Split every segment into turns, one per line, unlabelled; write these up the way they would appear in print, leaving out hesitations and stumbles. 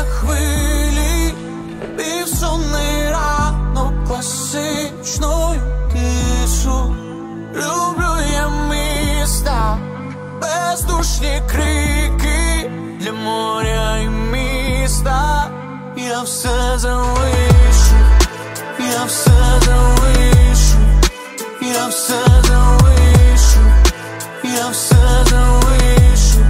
я хвилі, півсонний ранок, класичною тишу. Люблю я міста, бездушні крики для моря і міста. Я все залишу, я все залишу, я все залишу, я все залишу.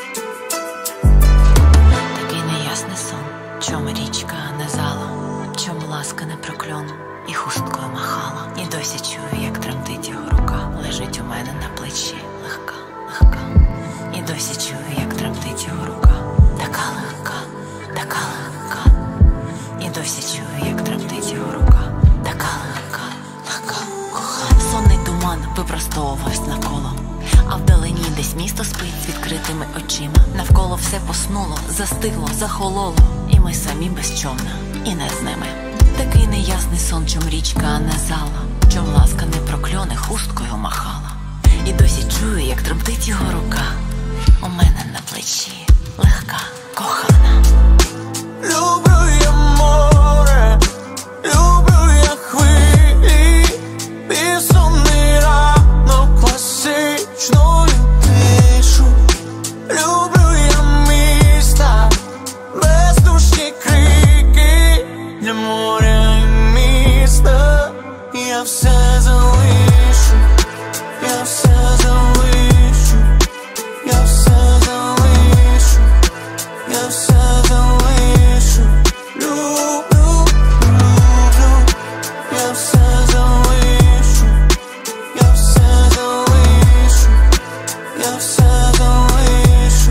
Такий неясний сон, чом річка не зала, чом ласка не прокльон і хусткою махала. І досі чую, як тремтить його рука, лежить у мене на плечі, легка, легка. І досі чую, як тремтить його рука, така легка, така легка. І досі чую, як тремтить його рука, така легка, легка, кохана. Сонний туман випростовувався навколо, а вдалині десь місто спить з відкритими очима. Навколо все поснуло, застигло, захололо, і ми самі без човна, і не з ними. Такий неясний сон, чом річка не зала, чом ласка не прокльоне, хусткою махала. І досі чую, як тремтить його рука у мене на плечі, легка, кохана.
Люблю я море, люблю я хвилі, півсонний ранок, класичною тишу. Люблю я міста, бездушні крики для моря і міста. Я все залишу, я все залишу, я все залишу, я все залишу. Люблю, люблю, я все залишу, я все залишу, я все залишу.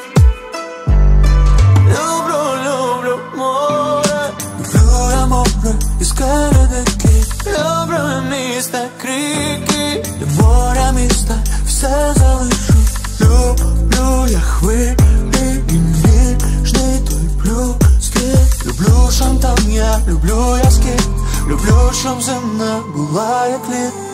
Люблю, люблю море, люблю я море і скелетики. Люблю я міста, крики для моря, міста, все залишу. Люблю я хвилі і ніжний той плюс. Люблю, шам там я, люблю я скіп. Люблю, щоб земна була як лід.